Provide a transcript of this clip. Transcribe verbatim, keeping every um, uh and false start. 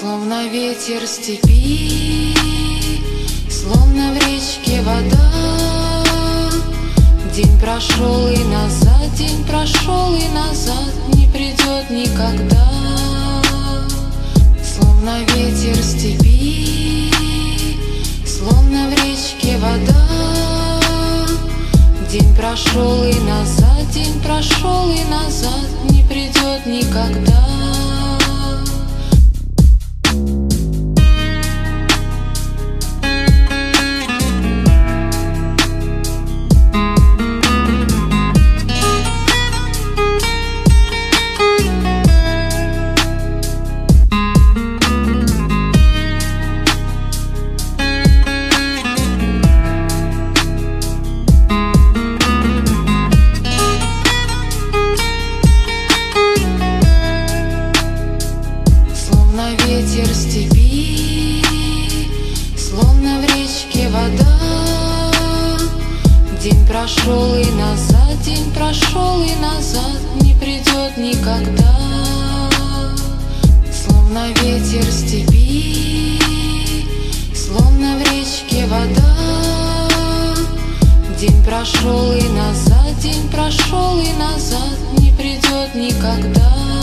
Словно ветер степи, словно в речке вода. День прошел и назад, день прошел и назад, не придет никогда. Словно ветер степи, словно в речке вода. День прошел и назад, день прошел и назад, не придет никогда. Ветер степи, словно в речке вода. День прошел и назад, день прошел и назад, не придет никогда. Словно ветер степи, словно в речке вода. День прошел и назад, день прошел и назад, не придет никогда.